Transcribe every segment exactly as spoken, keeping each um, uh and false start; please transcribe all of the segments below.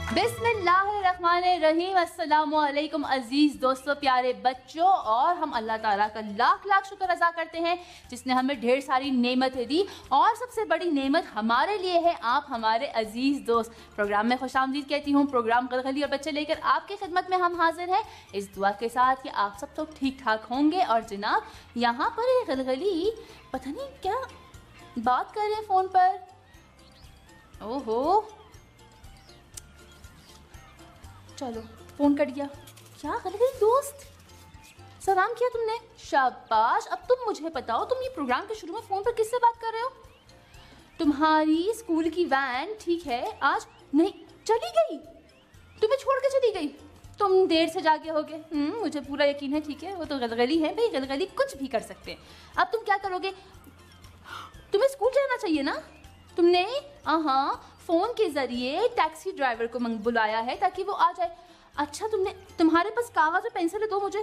बिस्मिल्लाहिर्रहमानिर्रहीम। अस्सलामुअलैकुम अजीज दोस्तों, प्यारे बच्चों, और हम अल्लाह ताला का लाख लाख शुक्र अदा करते हैं जिसने हमें ढेर सारी नेमतें दी, और सबसे बड़ी नेमत हमारे लिए है आप हमारे अजीज दोस्त। प्रोग्राम में खुशामदीद कहती हूँ। प्रोग्राम गलगली और बच्चे लेकर आपकी खिदमत में हम हाजिर हैं, इस दुआ के साथ कि आप सब तो ठीक ठाक होंगे। और जनाब, यहाँ पर ये गलगली पता नहीं क्या बात कर रहे हैं फ़ोन पर। ओहो, चलो फोन कर दिया। क्या गलगली दोस्त, सलाम किया तुमने, शाबाश। अब तुम मुझे बताओ, तुम ये प्रोग्राम के शुरू में फोन पर किससे बात कर रहे हो? तुम्हारी स्कूल की वैन ठीक है आज नहीं चली गई, तुम्हें छोड़ के चली गई, तुम देर से जागे होगे। हम्म मुझे पूरा यकीन है। ठीक है, वो तो गलगली है भाई, गलगली कुछ भी कर सकते हैं। अब तुम क्या करोगे? तुम्हें स्कूल जाना चाहिए ना। तुमने हाँ फ़ोन के ज़रिए टैक्सी ड्राइवर को बुलाया है ताकि वो आ जाए। अच्छा, तुमने तुम्हारे पास कागज़ और पेंसिल है, दो मुझे।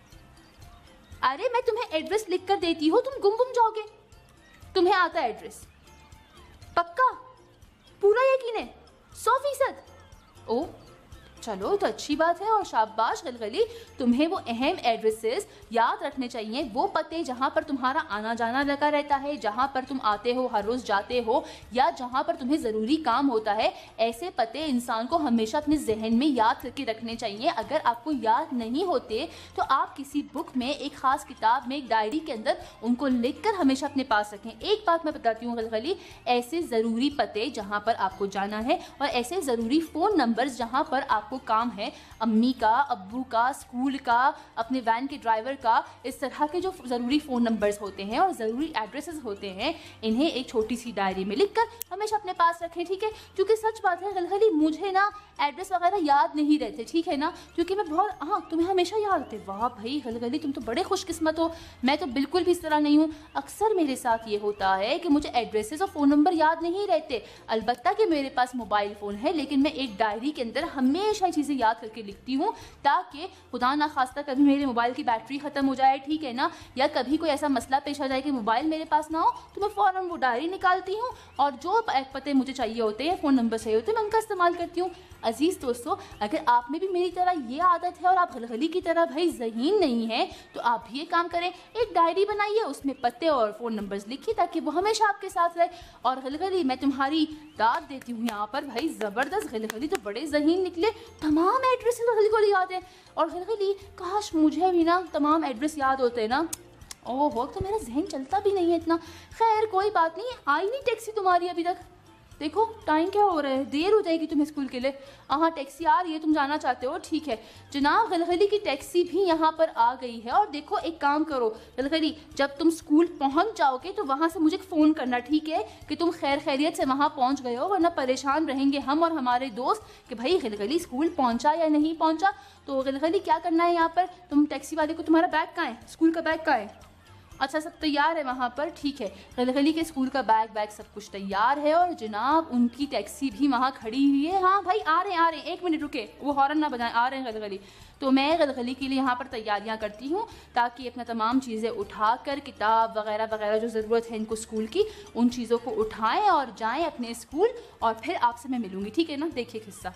अरे मैं तुम्हें एड्रेस लिख कर देती हूँ, तुम गुम गुम जाओगे। तुम्हें आता है एड्रेस? पक्का? पूरा यकीन है? सौ फीसद? ओ चलो, तो अच्छी बात है। और शाबाश गलगली, तुम्हें वो अहम एड्रेसेस याद रखने चाहिए, वो पते जहाँ पर तुम्हारा आना जाना लगा रहता है, जहाँ पर तुम आते हो, हर रोज़ जाते हो, या जहाँ पर तुम्हें ज़रूरी काम होता है। ऐसे पते इंसान को हमेशा अपने जहन में याद करके रखने चाहिए। अगर आपको याद नहीं होते तो आप किसी बुक में, एक ख़ास किताब में, एक डायरी के अंदर उनको लिख कर हमेशा अपने पास रखें। एक बात मैं बताती हूँ गलगली, ऐसे ज़रूरी पते जहाँ पर आपको जाना है और ऐसे ज़रूरी फ़ोन नंबर्स जहाँ पर आपको काम है, अम्मी का, अब्बू का, स्कूल का, अपने वैन के ड्राइवर का, इस तरह के जो ज़रूरी फ़ोन नंबर्स होते हैं और ज़रूरी एड्रेसेस होते हैं, इन्हें एक छोटी सी डायरी में लिखकर हमेशा अपने पास रखें। ठीक है, क्योंकि सच बात है गलगली, मुझे ना एड्रेस वगैरह याद नहीं रहते। ठीक है ना, क्योंकि मैं बहुत, हाँ तुम्हें हमेशा याद रहते। वाह भाई गलगली, तुम तो बड़े खुशकिस्मत हो। मैं तो बिल्कुल भी इस तरह नहीं हूँ। अक्सर मेरे साथ ये होता है कि मुझे एड्रेसेस और फ़ोन नंबर याद नहीं रहते। अलबत्ता कि मेरे पास मोबाइल फ़ोन है, लेकिन मैं एक डायरी के अंदर हमेशा चीज़ें याद करके लिखती हूँ, ताकि खुदा ना खास्ता कभी मेरे मोबाइल की बैटरी ख़त्म हो जाए, ठीक है ना, या कभी कोई ऐसा मसला पेश आ जाए कि मोबाइल मेरे पास ना हो, तो मैं फ़ौरन वो डायरी निकालती हूँ और जो पते मुझे चाहिए होते हैं, फ़ोन नंबर चाहिए होते हैं, मैं उनका इस्तेमाल करती हूँ। अजीज़ दोस्तों, अगर आप में भी मेरी तरह ये आदत है और आप गलगली की तरह भाई ज़हीन नहीं है, तो आप भी ये काम करें, एक डायरी बनाइए, उसमें पते और फ़ोन नंबर्स लिखिए ताकि वो हमेशा आपके साथ रहे। और गलगली, मैं तुम्हारी दाद देती हूँ यहाँ पर भाई, ज़बरदस्त। गलगली तो बड़े ज़हीन निकले, तमाम एड्रेस गलगली को याद है। और गलगली, काश मुझे भी ना तमाम एड्रेस याद होते हैं ना। ओह, तो मेरा जहन चलता भी नहीं है इतना। खैर कोई बात नहीं, आई नहीं टैक्सी तुम्हारी अभी तक। देखो टाइम क्या हो रहा है, देर हो जाएगी तुम्हें स्कूल के लिए। हाँ टैक्सी आ रही है, तुम जाना चाहते हो, ठीक है जनाब। गलगली की टैक्सी भी यहाँ पर आ गई है। और देखो एक काम करो गलगली, जब तुम स्कूल पहुँच जाओगे तो वहाँ से मुझे फ़ोन करना, ठीक है, कि तुम खैर खैरियत से वहाँ पहुँच गए हो, वरना परेशान रहेंगे हम और हमारे दोस्त कि भाई गलगली स्कूल पहुँचा या नहीं पहुँचा। तो गलगली क्या करना है यहाँ पर, तुम टैक्सी वाले को, तुम्हारा बैग कहाँ है, स्कूल का बैग कहाँ है? अच्छा सब तैयार है वहाँ पर, ठीक है। गलगली के स्कूल का बैग बैग सब कुछ तैयार है और जनाब उनकी टैक्सी भी वहाँ खड़ी हुई है। हाँ भाई आ रहे हैं आ रहे हैं, एक मिनट रुके, वो हॉर्न ना बजाएं, आ रहे हैं गलगली। तो मैं गलगली के लिए यहाँ पर तैयारियाँ करती हूँ ताकि अपना तमाम चीज़ें उठाकर, किताब वगैरह वगैरह जो ज़रूरत है इनको स्कूल की, उन चीज़ों को उठाएँ और जाएँ अपने स्कूल, और फिर आपसे मैं मिलूँगी, ठीक है ना। देखिए किस्सा।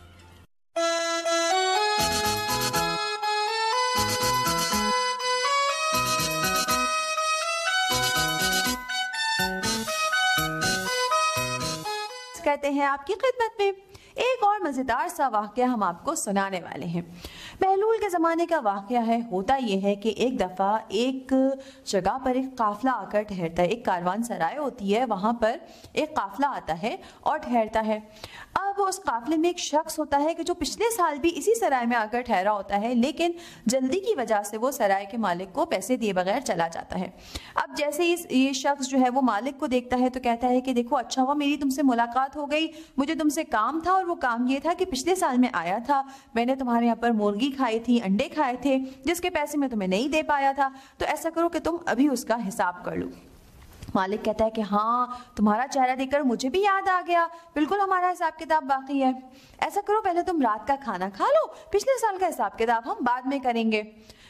कहते हैं आपकी खिदमत में एक और मज़ेदार सा वाक़या हम आपको सुनाने वाले हैं। महलूल के ज़माने का वाक़या है। होता यह है कि एक दफ़ा एक जगह पर एक काफ़िला आकर ठहरता है। एक कारवान सराय होती है, वहाँ पर एक काफ़िला आता है और ठहरता है। अब उस काफ़िले में एक शख्स होता है कि जो पिछले साल भी इसी सराय में आकर ठहरा होता है, लेकिन जल्दी की वजह से वो सराय के मालिक को पैसे दिए बगैर चला जाता है। अब जैसे ही ये शख्स जो है वो मालिक को देखता है तो कहता है कि देखो अच्छा हुआ मेरी तुमसे मुलाकात हो गई, मुझे तुमसे काम था, और वो काम ये था कि पिछले साल में आया था, मैंने तुम्हारे यहाँ पर मुर्गी खाई थी, अंडे खाए थे, जिसके पैसे मैं तुम्हें नहीं दे पाया था, तो ऐसा करो कि तुम अभी उसका हिसाब कर लो। मालिक कहता है कि हाँ तुम्हारा चेहरा देखकर मुझे भी याद आ गया, बिल्कुल हमारा हिसाब किताब बाकी है। ऐसा करो पहले तुम रात का खाना खा लो, पिछले साल का हिसाब किताब हम बाद में करेंगे।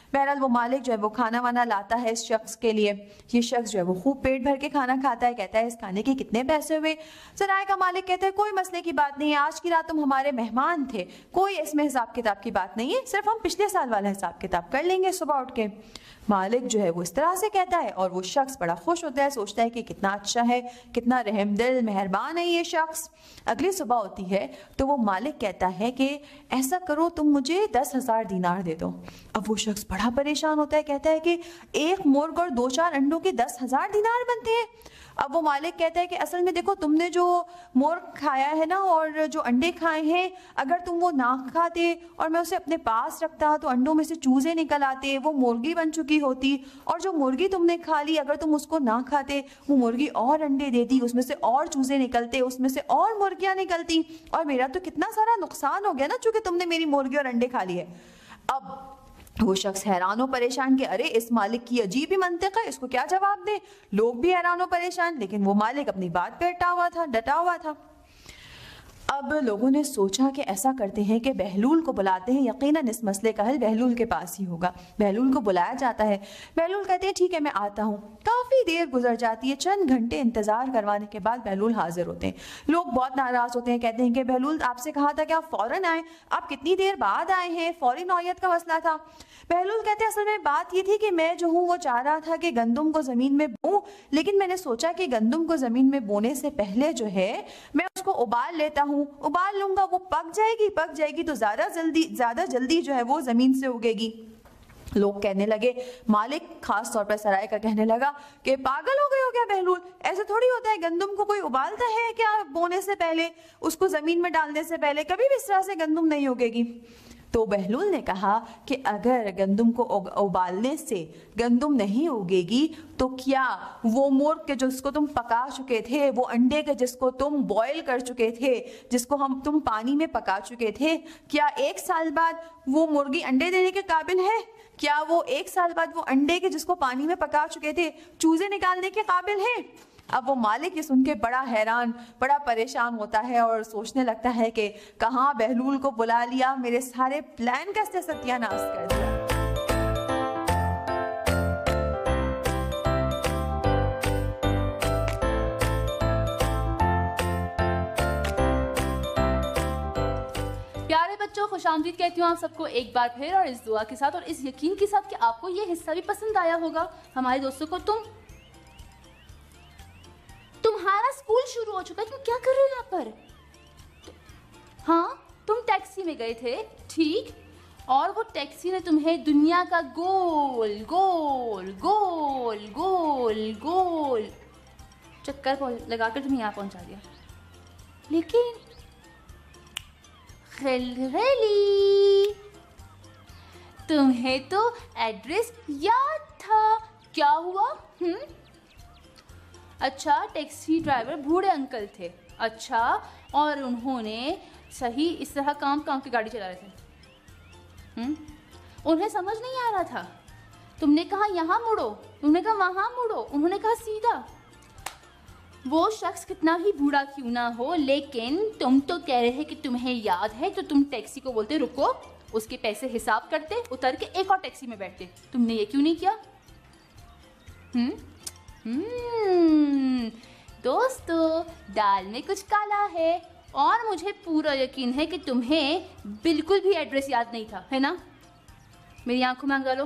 बहरहाल वो मालिक जो है वो खाना वाना लाता है इस शख्स के लिए। ये शख्स जो है वो खूब पेट भर के खाना खाता है। कहता है इस खाने के कितने पैसे हुए? सराय का मालिक कहता है कोई मसले की बात नहीं है, आज की रात तुम हमारे मेहमान थे, कोई इसमें हिसाब किताब की बात नहीं है, सिर्फ हम पिछले साल वाला हिसाब किताब कर लेंगे सुबह उठ के। मालिक जो है वो इस तरह से कहता है और वो शख्स बड़ा खुश होता है, सोचता है कि कितना अच्छा है, कितना रहमदिल मेहरबान है ये शख्स। अगली सुबह होती है तो वो मालिक कहता है कि ऐसा करो तुम मुझे दस हजार दीनार दे दो। अब वो शख्स बड़ा परेशान होता है, कहता है कि एक मुर्ग और दो चार अंडों के दस हजार दीनार बनते हैं। अब वो मालिक कहता है कि असल में देखो तुमने जो मुर्ग खाया है ना और जो अंडे खाए हैं, अगर तुम वो ना खाते और मैं उसे अपने पास रखता तो अंडों में से चूजे निकल आते, वो मुर्गी बन चुकी होती, और जो मुर्गी तुमने खा ली अगर तुम उसको ना खाते वो मुर्गी और अंडे देती, उसमें से और चूजे निकलते, उसमें से और मुर्गियां निकलती, और मेरा तो कितना सारा नुकसान हो गया ना चूंकि तुमने मेरी मुर्गी और अंडे खा लिए। अब वो शख्स हैरान हो परेशान कि अरे इस मालिक की अजीब ही मंतिक है, इसको क्या जवाब दे। लोग भी हैरान हो परेशान, लेकिन वो मालिक अपनी बात पे डटा हुआ था डटा हुआ था। अब लोगों ने सोचा कि ऐसा करते हैं कि बहलूल को बुलाते हैं, यकीनन इस मसले का हल बहलूल के पास ही होगा। बहलूल को बुलाया जाता है। बहलूल कहते हैं ठीक है मैं आता हूँ। काफ़ी देर गुजर जाती है, चंद घंटे इंतज़ार करवाने के बाद बहलूल हाजिर होते हैं। लोग बहुत नाराज़ होते हैं, कहते हैं कि बहलूल आपसे कहा था कि आप फ़ौरन आए, आप कितनी देर बाद आए हैं, फौरी नौयत का मसला था। बहलूल कहते हैं असल में बात ये थी कि मैं जो हूँ वो चाह रहा था कि गंदम को ज़मीन में बोऊं, लेकिन मैंने सोचा कि गंदम को ज़मीन में बोने से पहले जो है मैं उसको उबाल लेता हूँ, उबाल लूंगा, वो पक जाएगी पक जाएगी तो ज़्यादा जल्दी ज़्यादा जल्दी जो है वो ज़मीन से उगेगी। लोग कहने लगे, मालिक खास तौर पर सराय का कहने लगा कि पागल हो गए हो क्या बहलूल, ऐसे थोड़ी होता है, गंदम को कोई उबालता है क्या बोने से पहले, उसको ज़मीन में डालने से पहले? कभी भी इस तरह से गंदम नहीं उगेगी। तो बहलूल ने कहा कि अगर गंदम को उबालने से गंदम नहीं उगेगी तो क्या वो मुर्ग के जिसको तुम पका चुके थे, वो अंडे के जिसको तुम बॉयल कर चुके थे, जिसको हम तुम पानी में पका चुके थे, क्या एक साल बाद वो मुर्गी अंडे देने के काबिल है? क्या वो एक साल बाद वो अंडे के जिसको पानी में पका चुके थे चूजे निकालने के काबिल है? अब वो मालिक ये सुन के बड़ा हैरान बड़ा परेशान होता है और सोचने लगता है कि कहाँ बहलूल को बुला लिया, मेरे सारे प्लान का सत्यानाश कर दिया। प्यारे बच्चों, खुशामदीद कहती हूँ आप सबको एक बार फिर, और इस दुआ के साथ और इस यकीन के साथ कि आपको ये हिस्सा भी पसंद आया होगा। हमारे दोस्तों को तुम तुम्हारा स्कूल शुरू हो चुका है, तुम क्या कर रहे हो यहाँ पर? तो, हाँ, तुम टैक्सी में गए थे, ठीक, और वो टैक्सी ने तुम्हें दुनिया का गोल गोल गोल गोल गोल चक्कर लगाकर तुम्हें यहाँ पहुंचा दिया। लेकिन खिलखिली, तुम्हें तो एड्रेस याद था, क्या हुआ? हम्म अच्छा, टैक्सी ड्राइवर बूढ़े अंकल थे, अच्छा, और उन्होंने सही इस तरह काम काम की गाड़ी चला रहे थे। हम्म उन्हें समझ नहीं आ रहा था, तुमने कहा यहाँ मुड़ो, तुमने कहा वहाँ मुड़ो, उन्होंने कहा सीधा। वो शख्स कितना ही बूढ़ा क्यों ना हो, लेकिन तुम तो कह रहे हैं कि तुम्हें याद है, तो तुम टैक्सी को बोलते रुको, उसके पैसे हिसाब करते, उतर के एक और टैक्सी में बैठते। तुमने ये क्यों नहीं किया? हम्म हम्म दोस्तों, दाल में कुछ काला है, और मुझे पूरा यकीन है कि तुम्हें बिल्कुल भी एड्रेस याद नहीं था, है ना? मेरी आंखों में आंख लो,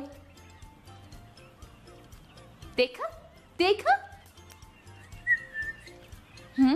देखा देखा हम्म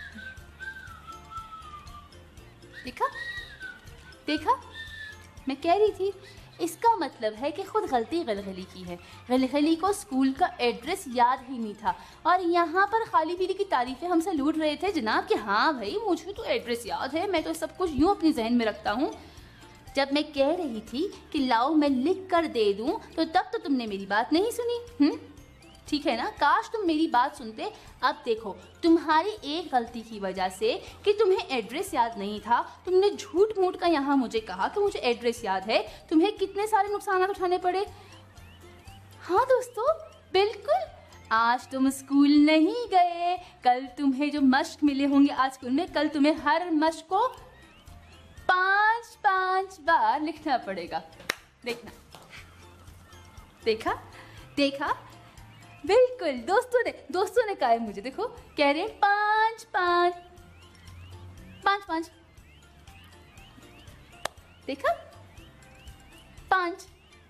देखा देखा मैं कह रही थी, इसका मतलब है कि खुद गलती गलगली की है। गलगली को स्कूल का एड्रेस याद ही नहीं था, और यहाँ पर खाली पीली की तारीफें हमसे लूट रहे थे जनाब कि हाँ भाई मुझे तो एड्रेस याद है, मैं तो सब कुछ यूँ अपनी जहन में रखता हूँ। जब मैं कह रही थी कि लाओ मैं लिख कर दे दूँ, तो तब तो तुमने मेरी बात नहीं सुनी। हम्म ठीक है ना, काश तुम मेरी बात सुनते। अब देखो, तुम्हारी एक गलती की वजह से कि तुम्हें एड्रेस याद नहीं था, तुमने झूठ मूठ का यहाँ मुझे कहा कि मुझे एड्रेस याद है, तुम्हें कितने सारे नुकसान उठाने पड़े। हाँ दोस्तों, बिल्कुल, आज तुम स्कूल नहीं गए, कल तुम्हें जो मश्क मिले होंगे आज स्कूल में, कल तुम्हें हर मश्क को पांच पांच बार लिखना पड़ेगा। देखना देखा देखा, बिल्कुल दोस्तों ने दोस्तों ने कहा है मुझे। देखो कह रहे हैं पाँच पाँच पाँच पाँच, देखा पाँच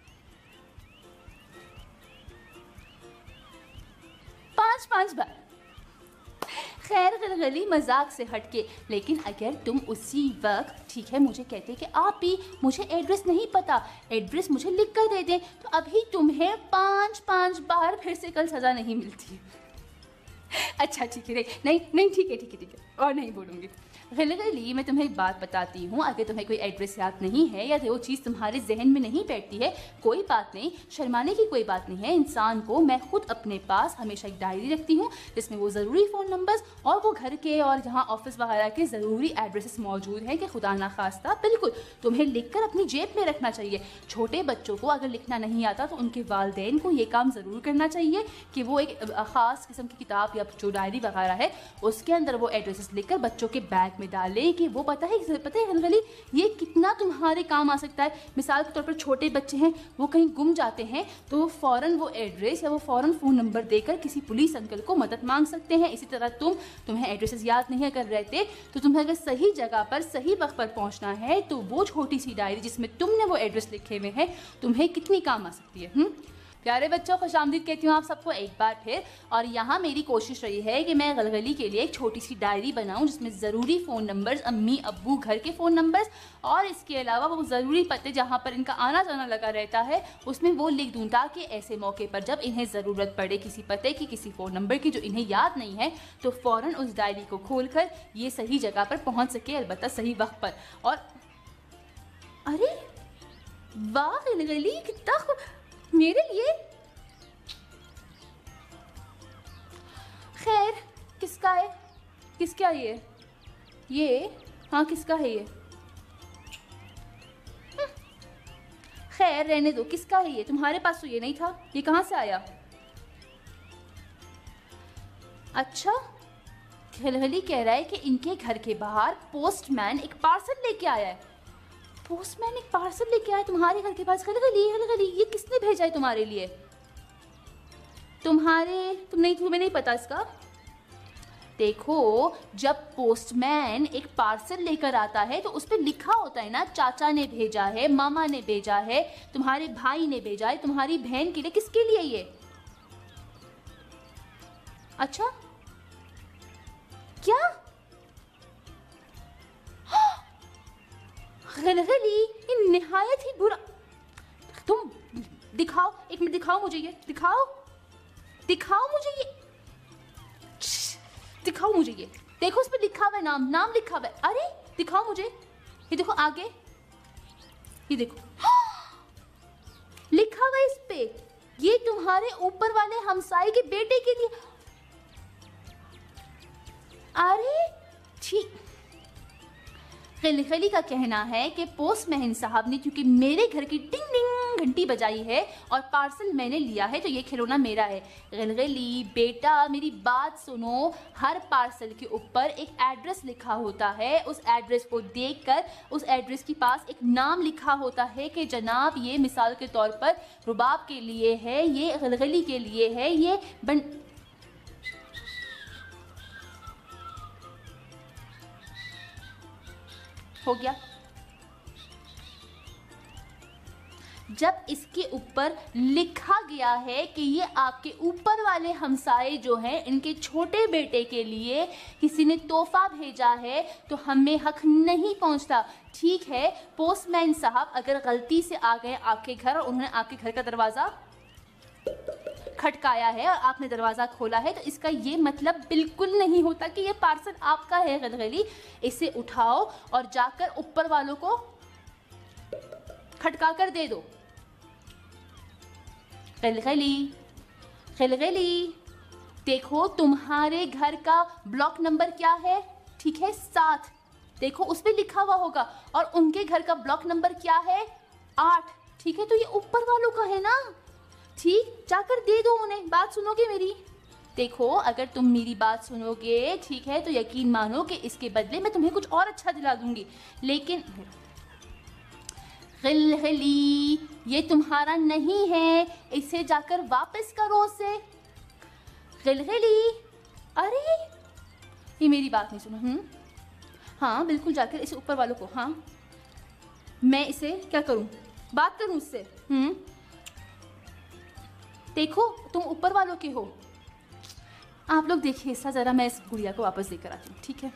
पाँच पाँच बार। खैर गलगली मजाक से हटके, लेकिन अगर तुम उसी वक्त ठीक है मुझे कहते कि आप भी मुझे एड्रेस नहीं पता, एड्रेस मुझे लिख कर दे दें, तो अभी तुम्हें पांच पांच बार फिर से कल सजा नहीं मिलती। अच्छा ठीक है, नहीं नहीं ठीक है ठीक है ठीक है, और नहीं बोलूँगी। गलगली मैं तुम्हें एक बात बताती हूँ, अगर तुम्हें कोई एड्रेस याद नहीं है या वो चीज़ तुम्हारे जहन में नहीं बैठती है, कोई बात नहीं, शर्माने की कोई बात नहीं है। इंसान को मैं खुद अपने पास हमेशा एक डायरी रखती हूँ जिसमें वो ज़रूरी फ़ोन नंबर्स और वो घर के और जहाँ ऑफिस वगैरह के ज़रूरी एड्रेसेस मौजूद हैं कि खुदा ना खास्ता बिल्कुल तुम्हें लिख कर अपनी जेब में रखना चाहिए। छोटे बच्चों को अगर लिखना नहीं आता तो उनके वालिदैन को ये काम ज़रूर करना चाहिए कि वो एक ख़ास किस्म की किताब या जो डायरी वगैरह है उसके अंदर वो एड्रेसेस लिखकर बच्चों के बैग में डालें कि वो पता है पता है गलगली ये कितना तुम्हारे काम आ सकता है। मिसाल के तौर पर छोटे बच्चे हैं, वो कहीं गुम जाते हैं तो फ़ौरन वो एड्रेस या वो फ़ौरन फ़ोन नंबर देकर किसी पुलिस अंकल को मदद मांग सकते हैं। इसी तरह तुम तुम्हें एड्रेसेस याद नहीं अगर रहते तो तुम्हें अगर सही जगह पर सही वक्त पर पहुंचना है तो वो छोटी सी डायरी जिसमें तुमने वो एड्रेस लिखे हुए हैं तुम्हें कितनी काम आ सकती है। हुँ? प्यारे बच्चों खुशामदीद कहती हूँ आप सबको एक बार फिर। और यहाँ मेरी कोशिश रही है कि मैं गलगली के लिए एक छोटी सी डायरी बनाऊँ जिसमें ज़रूरी फ़ोन नंबर्स, अम्मी अब्बू घर के फ़ोन नंबर्स और इसके अलावा वो ज़रूरी पते जहाँ पर इनका आना जाना लगा रहता है उसमें वो लिख दूँ, ताकि ऐसे मौके पर जब इन्हें ज़रूरत पड़े किसी पते की, किसी फ़ोन नंबर की जो इन्हें याद नहीं है, तो फ़ौरन उस डायरी को खोल कर ये सही जगह पर पहुँच सके, अलबत्ता सही वक्त पर। और अरे वाह गलगली कितना मेरे लिए। खैर किसका है, किसका ये ये हाँ किसका है ये, खैर रहने दो, किसका है ये, तुम्हारे पास तो ये नहीं था, ये कहाँ से आया। अच्छा गलगली कह रहा है कि इनके घर के बाहर पोस्टमैन एक पार्सल लेके आया है। पोस्टमैन एक पार्सल लेके आया तुम्हारे घर के पास। गलगली गलगली ये किसने भेजा है तुम्हारे लिए, तुम्हारे तुम नहीं तुम्हें नहीं पता इसका। देखो जब पोस्टमैन एक पार्सल लेकर आता है तो उस पर लिखा होता है ना, चाचा ने भेजा है, मामा ने भेजा है, तुम्हारे भाई ने भेजा है, तुम्हारी बहन के लिए, किसके लिए ये। अच्छा क्या गलगली ये निहायत ही बुरा। तुम दिखाओ एक मिनट, दिखाओ मुझे ये, दिखाओ दिखाओ मुझे ये, दिखाओ मुझे ये। देखो उस पर लिखा हुआ है नाम, नाम लिखा हुआ है। अरे दिखाओ मुझे ये, देखो आगे ये देखो लिखा हुआ है इस पे, ये तुम्हारे ऊपर वाले हमसाए के बेटे के लिए। अरे ठीक, गलगली का कहना है कि पोस्टमैन साहब ने क्योंकि मेरे घर की टिंग टिंग घंटी बजाई है और पार्सल मैंने लिया है तो ये खिलौना मेरा है। गलगली बेटा मेरी बात सुनो, हर पार्सल के ऊपर एक एड्रेस लिखा होता है, उस एड्रेस को देखकर उस एड्रेस के पास एक नाम लिखा होता है कि जनाब ये मिसाल के तौर पर रुबाब के लिए है, ये गलगली के लिए है, ये बन हो गया। जब इसके ऊपर लिखा गया है कि ये आपके ऊपर वाले हमसाए जो हैं इनके छोटे बेटे के लिए किसी ने तोहफा भेजा है तो हमें हक नहीं पहुंचता। ठीक है पोस्टमैन साहब अगर गलती से आ गए आपके घर और उन्होंने आपके घर का दरवाज़ा खटकाया है और आपने दरवाज़ा खोला है तो इसका ये मतलब बिल्कुल नहीं होता कि ये पार्सल आपका है। गलगली इसे उठाओ और जाकर ऊपर वालों को खटका कर दे दो। गलगली गलगली देखो तुम्हारे घर का ब्लॉक नंबर क्या है, ठीक है सात, देखो उस पर लिखा हुआ होगा, और उनके घर का ब्लॉक नंबर क्या है आठ, ठीक है तो ये ऊपर वालों का है ना, ठीक जाकर दे दो उन्हें। बात सुनोगे मेरी, देखो अगर तुम मेरी बात सुनोगे ठीक है तो यकीन मानो कि इसके बदले मैं तुम्हें कुछ और अच्छा दिला दूंगी। लेकिन गिलगिली, ये तुम्हारा नहीं है, इसे जाकर वापस करो उसे। गिलगिली, अरे ये मेरी बात नहीं सुना। हम्म हाँ बिल्कुल, जाकर इसे ऊपर वालों को, हाँ मैं इसे क्या करूं, बात करूं उससे। हम्म देखो तुम ऊपर वालों के हो, आप लोग देखिए हिस्सा, जरा मैं इस गुड़िया को वापस देकर आती हूँ, ठीक है।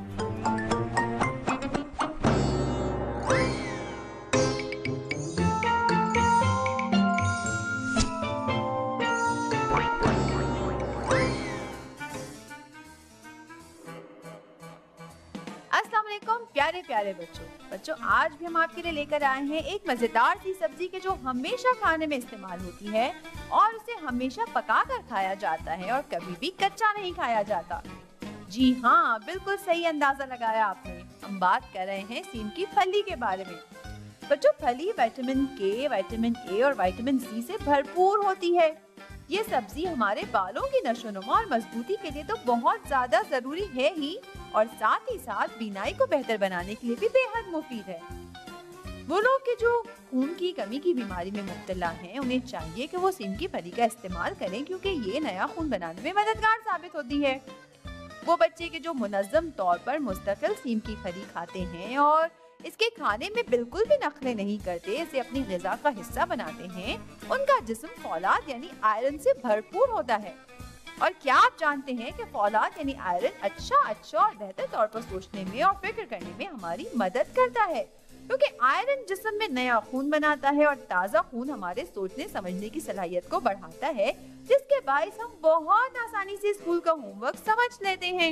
अस्सलाम वालेकुम प्यारे प्यारे बच्चों बच्चों आज भी हम आपके लिए लेकर आए हैं एक मजेदार सी सब्जी के जो हमेशा खाने में इस्तेमाल होती है और उसे हमेशा पका कर खाया जाता है और कभी भी कच्चा नहीं खाया जाता। जी हाँ, बिल्कुल सही अंदाजा लगाया आपने। हम बात कर रहे हैं सीम की फली के बारे में। बच्चों, फली विटामिन के, विटामिन ए और विटामिन सी से भरपूर होती है। ये सब्जी हमारे बालों की नशोनुमा और मजबूती के लिए तो बहुत ज्यादा जरूरी है ही, और साथ ही साथ बीनाई को बेहतर बनाने के लिए भी बेहद मुफीद है। वो लोग के जो खून की कमी की बीमारी में मुब्तला हैं, उन्हें चाहिए कि वो सीम की फली का इस्तेमाल करें, क्योंकि ये नया खून बनाने में मददगार साबित होती है। वो बच्चे के जो मुनज़्ज़म तौर पर मुस्तकिल सीम की फली खाते हैं और इसके खाने में बिल्कुल भी नखरे नहीं करते, इसे अपनी ग़िज़ा का हिस्सा बनाते हैं, उनका जिस्म फौलाद यानी आयरन से भरपूर होता है। और क्या आप जानते हैं कि फौलाद यानी आयरन अच्छा अच्छा और बेहतर तौर पर सोचने में और फिक्र करने में हमारी मदद करता है, क्योंकि आयरन जिस्म में नया खून बनाता है और ताज़ा खून हमारे सोचने समझने की सलाहियत को बढ़ाता है, जिसके बाइस हम बहुत आसानी से स्कूल का होमवर्क समझ लेते हैं।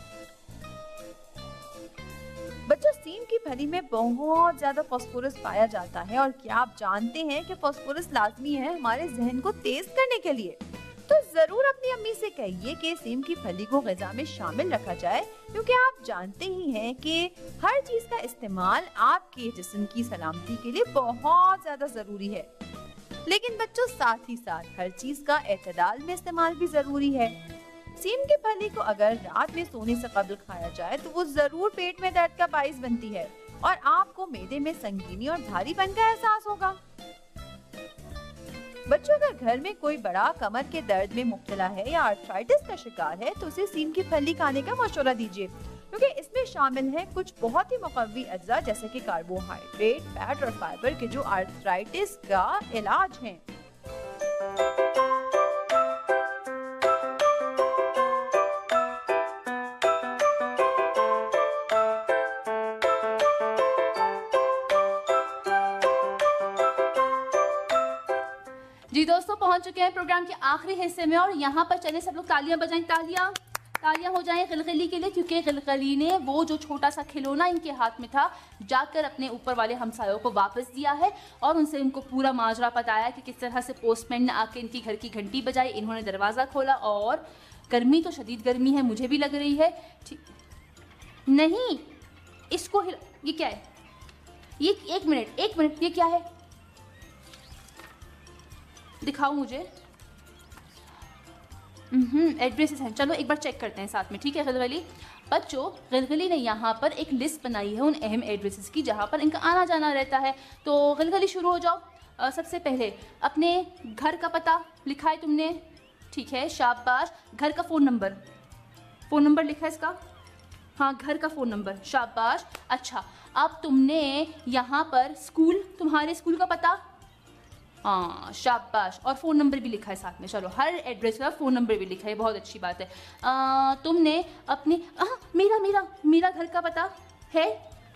बच्चों, सीम की फली में बहुत ज्यादा फास्फोरस पाया जाता है, और क्या आप जानते हैं कि फास्फोरस लाजमी है हमारे जहन को तेज करने के लिए। तो जरूर अपनी अम्मी से कहिए कि सीम की फली को ग़िज़ा में शामिल रखा जाए, क्योंकि आप जानते ही हैं कि हर चीज का इस्तेमाल आपके जिस्म की सलामती के लिए बहुत ज्यादा जरूरी है। लेकिन बच्चों, साथ ही साथ हर चीज का एतदाल में इस्तेमाल भी जरूरी है। सीम की फली को अगर रात में सोने से कबल खाया जाए तो वो जरूर पेट में दर्द का बाइस बनती है और आपको मैदे में संगीनी और भारीपन का एहसास होगा। बच्चों, अगर घर में कोई बड़ा कमर के दर्द में मुब्तला है या आर्थराइटिस का शिकार है तो उसे सीम की फली खाने का मशवरा दीजिए, क्योंकि इसमें शामिल है कुछ बहुत ही मुकव्वी अज्जा जैसे कि कार्बोहाइड्रेट, फैट और फाइबर के जो आर्थराइटिस का इलाज हैं। जी दोस्तों, पहुंच चुके हैं प्रोग्राम के आखिरी हिस्से में, और यहाँ पर चले सब लोग तालियां बजाएं, तालियां तालियां हो जाएं गिलगिली के लिए, क्योंकि गिलगिली ने वो जो छोटा सा खिलौना इनके हाथ में था जाकर अपने ऊपर वाले हमसायों को वापस दिया है और उनसे उनको पूरा माजरा बताया कि किस तरह से पोस्टमैन ने आके इनकी घर की घंटी बजाई, इन्होंने दरवाज़ा खोला, और गर्मी तो शदीद गर्मी है, मुझे भी लग रही है, ठीक नहीं इसको हिल... ये क्या है, ये एक मिनट एक मिनट ये क्या है, दिखाओ मुझे। हम्म एड्रेसेस हैं, चलो एक बार चेक करते हैं साथ में, ठीक है गिलगिली। बच्चों, गिलगिली ने यहाँ पर एक लिस्ट बनाई है उन अहम एड्रेसेस की जहाँ पर इनका आना जाना रहता है। तो गिलगिली शुरू हो जाओ। आ, सबसे पहले अपने घर का पता लिखा है तुमने, ठीक है, शाबाश। घर का फ़ोन नंबर, फ़ोन नंबर लिखा है इसका, हाँ घर का फ़ोन नंबर, शाबाश। अच्छा, अब तुमने यहाँ पर स्कूल, तुम्हारे स्कूल का पता, हाँ शाबाश, और फ़ोन नंबर भी लिखा है साथ में। चलो, हर एड्रेस का फ़ोन नंबर भी लिखा है, बहुत अच्छी बात है। आ, तुमने अपने आ, मेरा मेरा मेरा घर का पता है,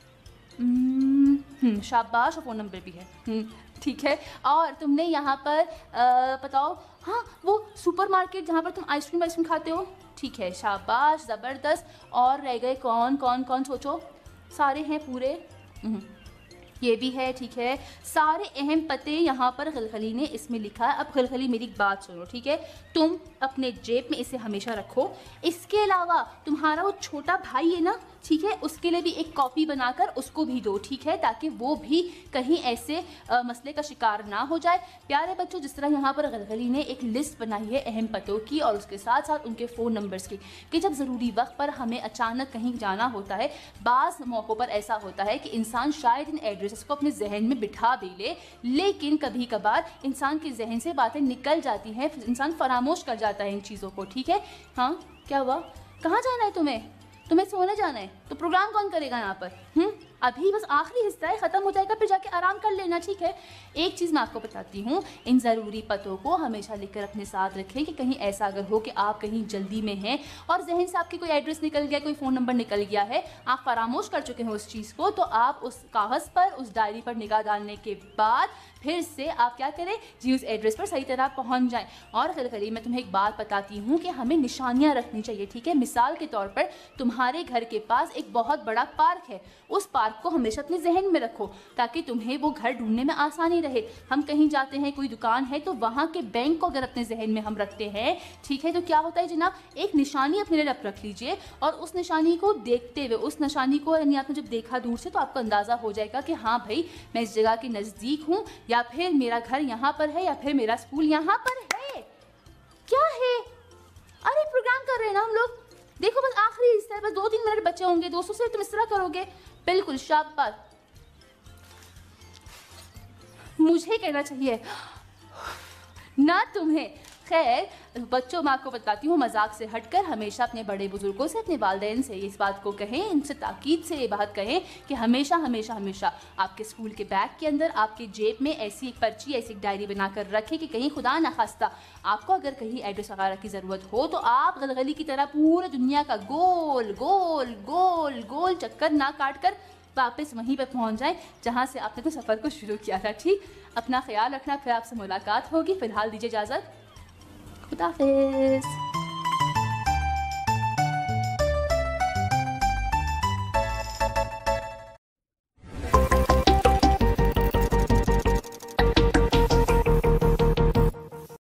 हम्म शाबाश, और फ़ोन नंबर भी है, ठीक है। और तुमने यहाँ पर आ, बताओ, हाँ वो सुपरमार्केट जहाँ पर तुम आइसक्रीम आइसक्रीम खाते हो, ठीक है, शाबाश, ज़बरदस्त। और रह गए कौन कौन कौन, सोचो, सारे हैं पूरे, ये भी है, ठीक है। सारे अहम पते यहाँ पर गिलगिली ने इसमें लिखा है। अब गिलगिली मेरी बात सुनो, ठीक है, तुम अपने जेब में इसे हमेशा रखो। इसके अलावा तुम्हारा वो छोटा भाई है ना, ठीक है, उसके लिए भी एक कॉपी बनाकर उसको भी दो, ठीक है, ताकि वो भी कहीं ऐसे आ, मसले का शिकार ना हो जाए। प्यारे बच्चों, जिस तरह यहाँ पर गिलगिली ने एक लिस्ट बनाई है अहम पतों की और उसके साथ साथ उनके फ़ोन नंबर्स की, कि जब ज़रूरी वक्त पर हमें अचानक कहीं जाना होता है, बाज़ मौक़ों पर ऐसा होता है कि इंसान शायद इन एड्रेस एड्रेसेस को अपने जहन में बिठा भी ले, लेकिन कभी कभार इंसान के जहन से बातें निकल जाती हैं, इंसान फरामोश कर जाता है इन चीज़ों को। ठीक है, हाँ क्या हुआ, कहाँ जाना है तुम्हें? तुम्हें सोने जाना है, तो प्रोग्राम कौन करेगा यहाँ पर? हम्म अभी बस आखिरी हिस्सा है, ख़त्म हो जाएगा, फिर जाके आराम कर लेना। ठीक है, एक चीज़ मैं आपको बताती हूँ, इन ज़रूरी पतों को हमेशा लिखकर अपने साथ रखें कि कहीं ऐसा अगर हो कि आप कहीं जल्दी में हैं और जहन से आपकी कोई एड्रेस निकल गया, कोई फ़ोन नंबर निकल गया है, आप फरामोश कर चुके हैं उस चीज़ को, तो आप उस कागज़ पर, उस डायरी पर निगाह डालने के बाद फिर से आप क्या करें जी, उस एड्रेस पर सही तरह पहुँच जाएँ। और करीब मैं तुम्हें एक बात बताती हूँ कि हमें निशानियाँ रखनी चाहिए। ठीक है, मिसाल के तौर पर तुम्हारे घर के पास एक बहुत बड़ा पार्क है, उस पार्क को हमेशा अपने जहन में रखो ताकि तुम्हें वो घर ढूंढने में आसानी रहे। हम कहीं जाते हैं, कोई दुकान है, तो वहाँ के बैंक को अगर अपने जहन में हम रखते हैं, ठीक है, तो क्या होता है जनाब, एक निशानी अपने लिए रख लीजिए और उस निशानी को देखते हुए, उस निशानी को यानी आपने जब देखा दूर से तो आपको अंदाज़ा हो जाएगा कि हाँ भाई मैं इस जगह के नज़दीक हूँ, या फिर मेरा घर यहाँ पर है, या फिर मेरा स्कूल यहाँ पर है। क्या है, अरे प्रोग्राम कर रहे हैं ना हम लोग, देखो बस आखिरी हिस्सा है, बस दो तीन मिनट बचे होंगे, दोस्तों से तुम इस तरह करोगे? बिल्कुल शाबाश, मुझे कहना चाहिए ना तुम्हें। खैर बच्चों, मैं आपको बताती हूँ, मजाक से हटकर हमेशा अपने बड़े बुजुर्गों से, अपने वालिदैन से इस बात को कहें, इनसे ताकीद से ये बात कहें कि हमेशा हमेशा हमेशा आपके स्कूल के बैग के अंदर, आपके जेब में ऐसी एक पर्ची, ऐसी एक डायरी बनाकर रखें कि कहीं खुदा न खास्ता आपको अगर कहीं एड्रेस वगैरह की ज़रूरत हो तो आप गलगली की तरह पूरे दुनिया का गोल गोल गोल गोल चक्कर ना काट कर वापस वहीं पर पहुंच जाएं जहां से आपने तो सफ़र को शुरू किया था। ठीक, अपना ख्याल रखना, फिर आपसे मुलाकात होगी। फिलहाल दीजिए इजाज़त, खुदा हाफिज़।